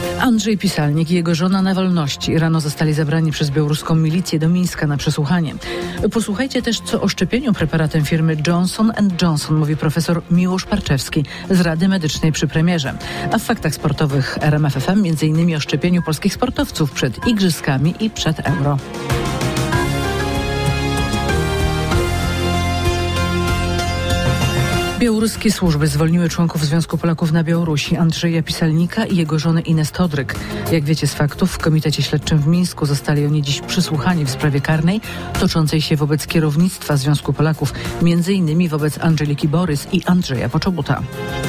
Andrzej Pisalnik i jego żona na wolności. Rano zostali zabrani przez białoruską milicję do Mińska na przesłuchanie. Posłuchajcie też, co o szczepieniu preparatem firmy Johnson & Johnson mówi profesor Miłosz Parczewski z Rady Medycznej przy premierze. A w faktach sportowych RMF FM m.in. o szczepieniu polskich sportowców przed igrzyskami i przed Euro. Białoruskie służby zwolniły członków Związku Polaków na Białorusi Andrzeja Pisalnika i jego żony Ines Todryk. Jak wiecie z faktów, w Komitecie Śledczym w Mińsku zostali oni dziś przysłuchani w sprawie karnej toczącej się wobec kierownictwa Związku Polaków, m.in. wobec Andżeliki Borys i Andrzeja Poczobuta.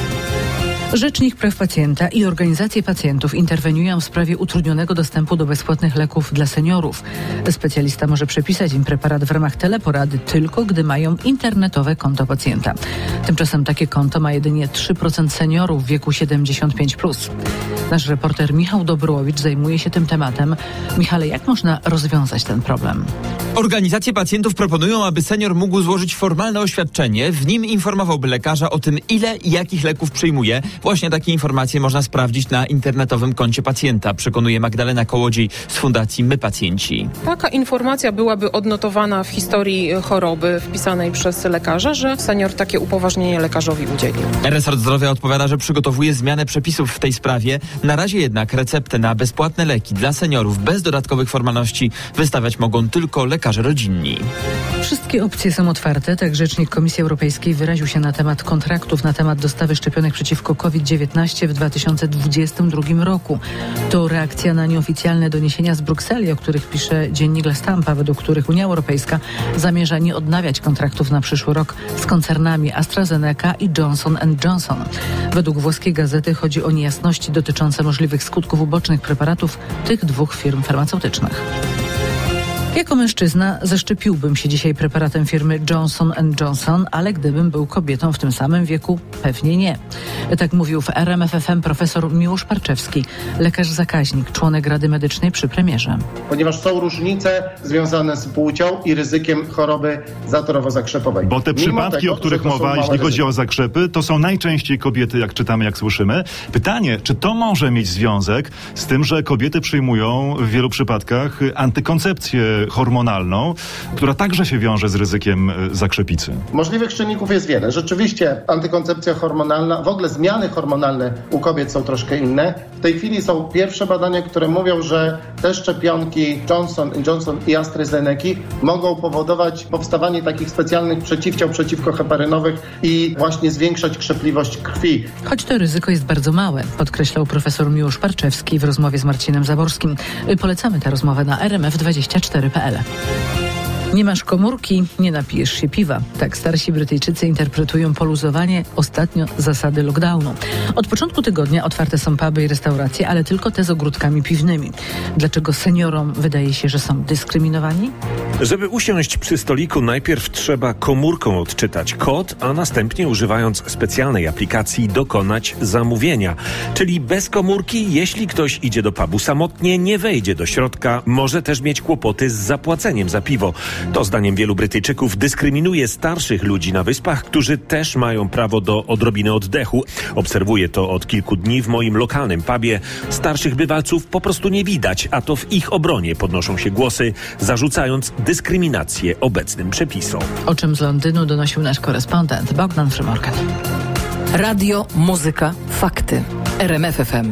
Rzecznik Praw Pacjenta i organizacje pacjentów interweniują w sprawie utrudnionego dostępu do bezpłatnych leków dla seniorów. Specjalista może przepisać im preparat w ramach teleporady tylko, gdy mają internetowe konto pacjenta. Tymczasem takie konto ma jedynie 3% seniorów w wieku 75+. Nasz reporter Michał Dobrułowicz zajmuje się tym tematem. Michale, jak można rozwiązać ten problem? Organizacje pacjentów proponują, aby senior mógł złożyć formalne oświadczenie. W nim informowałby lekarza o tym, ile i jakich leków przyjmuje. Właśnie takie informacje można sprawdzić na internetowym koncie pacjenta, przekonuje Magdalena Kołodziej z Fundacji My Pacjenci. Taka informacja byłaby odnotowana w historii choroby wpisanej przez lekarza, że senior takie upoważnienie lekarzowi udzielił. Resort Zdrowia odpowiada, że przygotowuje zmianę przepisów w tej sprawie. Na razie jednak receptę na bezpłatne leki dla seniorów bez dodatkowych formalności wystawiać mogą tylko lekarze rodzinni. Wszystkie opcje są otwarte. Tak rzecznik Komisji Europejskiej wyraził się na temat kontraktów na temat dostawy szczepionek przeciwko COVID-19 w 2022 roku. To reakcja na nieoficjalne doniesienia z Brukseli, o których pisze dziennik La Stampa, według których Unia Europejska zamierza nie odnawiać kontraktów na przyszły rok z koncernami AstraZeneca i Johnson & Johnson. Według włoskiej gazety chodzi o niejasności dotyczące możliwych skutków ubocznych preparatów tych dwóch firm farmaceutycznych. Jako mężczyzna zaszczepiłbym się dzisiaj preparatem firmy Johnson & Johnson, ale gdybym był kobietą w tym samym wieku, pewnie nie. Tak mówił w RMF FM profesor Miłosz Parczewski, lekarz zakaźnik, członek Rady Medycznej przy premierze. Ponieważ są różnice związane z płcią i ryzykiem choroby zatorowo-zakrzepowej. Bo te przypadki, o których mowa, jeśli chodzi o zakrzepy, to są najczęściej kobiety, jak czytamy, jak słyszymy. Pytanie, czy to może mieć związek z tym, że kobiety przyjmują w wielu przypadkach antykoncepcję hormonalną, która także się wiąże z ryzykiem zakrzepicy? Możliwych czynników jest wiele. Rzeczywiście antykoncepcja hormonalna, w ogóle zmiany hormonalne u kobiet są troszkę inne. W tej chwili są pierwsze badania, które mówią, że te szczepionki Johnson & Johnson i AstraZeneca mogą powodować powstawanie takich specjalnych przeciwciał przeciwkoheparynowych i właśnie zwiększać krzepliwość krwi. Choć to ryzyko jest bardzo małe, podkreślał profesor Miłosz Parczewski w rozmowie z Marcinem Zaborskim. Polecamy tę rozmowę na RMF24.pl. Nie masz komórki, nie napijesz się piwa. Tak starsi Brytyjczycy interpretują poluzowanie ostatnio zasady lockdownu. Od początku tygodnia otwarte są puby i restauracje, ale tylko te z ogródkami piwnymi. Dlaczego seniorom wydaje się, że są dyskryminowani? Żeby usiąść przy stoliku, najpierw trzeba komórką odczytać kod, a następnie używając specjalnej aplikacji dokonać zamówienia. Czyli bez komórki, jeśli ktoś idzie do pubu samotnie, nie wejdzie do środka, może też mieć kłopoty z zapłaceniem za piwo. To zdaniem wielu Brytyjczyków dyskryminuje starszych ludzi na wyspach, którzy też mają prawo do odrobiny oddechu. Obserwuję to od kilku dni w moim lokalnym pubie. Starszych bywalców po prostu nie widać, a to w ich obronie podnoszą się głosy, zarzucając dyskryminację obecnym przepisom. O czym z Londynu donosił nasz korespondent Bogdan Frymorgan. Radio, muzyka, fakty. RMF FM.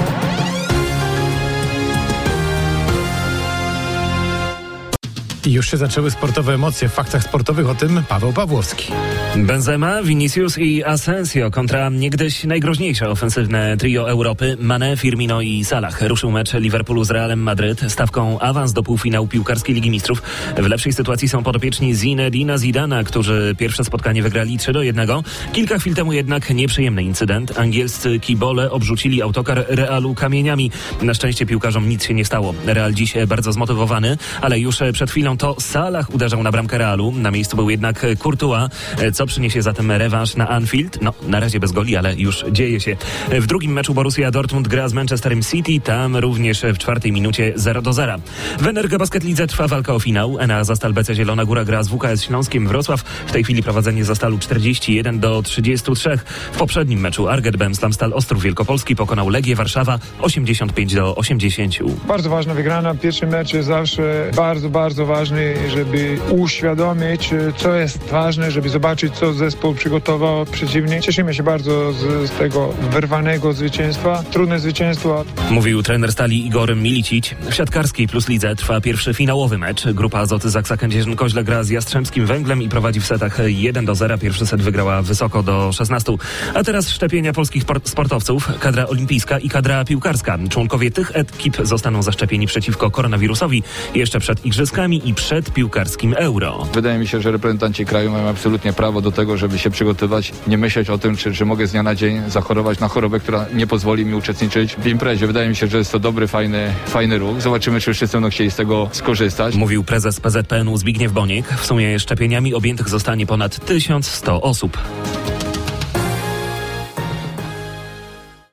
I już się zaczęły sportowe emocje. W faktach sportowych o tym Paweł Pawłowski. Benzema, Vinicius i Asensio kontra niegdyś najgroźniejsze ofensywne trio Europy Mané, Firmino i Salah. Ruszył mecz Liverpoolu z Realem Madryt stawką awans do półfinału piłkarskiej Ligi Mistrzów. W lepszej sytuacji są podopieczni Zinedina Zidana, którzy pierwsze spotkanie wygrali 3-1. Kilka chwil temu jednak nieprzyjemny incydent. Angielscy kibole obrzucili autokar Realu kamieniami. Na szczęście piłkarzom nic się nie stało. Real dziś bardzo zmotywowany, ale już przed chwilą Anglią, to Salah uderzał na bramkę Realu. Na miejscu był jednak Courtois. Co przyniesie zatem rewanż na Anfield? No, na razie bez goli, ale już dzieje się. W drugim meczu Borussia Dortmund gra z Manchesterem City. Tam również w 4 minucie 0-0. W Energa Basket Lidze trwa walka o finał. Na Zastal BC Zielona Góra gra z WKS Śląskiem Wrocław. W tej chwili prowadzenie Zastalu 41-33. W poprzednim meczu Arget Bemslam Stal Ostrów Wielkopolski pokonał Legię Warszawa 85-80. Bardzo ważna wygrana. Pierwszy mecz jest zawsze bardzo, bardzo ważny, żeby uświadomić, co jest ważne, żeby zobaczyć, co zespół przygotował przeciwnik. Cieszymy się bardzo z tego wyrwanego zwycięstwa. Trudne zwycięstwo. Mówił trener Stali Igor Milicic. W siatkarskiej Plus Lidze trwa pierwszy finałowy mecz. Grupa Azoty Zaksa Kędzierzyn-Koźle gra z Jastrzębskim Węglem i prowadzi w setach 1-0. Pierwszy set wygrała wysoko do 16. A teraz szczepienia polskich sportowców. Kadra olimpijska i kadra piłkarska. Członkowie tych ekip zostaną zaszczepieni przeciwko koronawirusowi jeszcze przed igrzyskami i przed piłkarskim Euro. Wydaje mi się, że reprezentanci kraju mają absolutnie prawo do tego, żeby się przygotować, nie myśleć o tym, czy mogę z dnia na dzień zachorować na chorobę, która nie pozwoli mi uczestniczyć w imprezie. Wydaje mi się, że jest to dobry, fajny ruch. Zobaczymy, czy wszyscy będą chcieli z tego skorzystać. Mówił prezes PZPN-u Zbigniew Boniek. W sumie szczepieniami objętych zostanie ponad 1100 osób.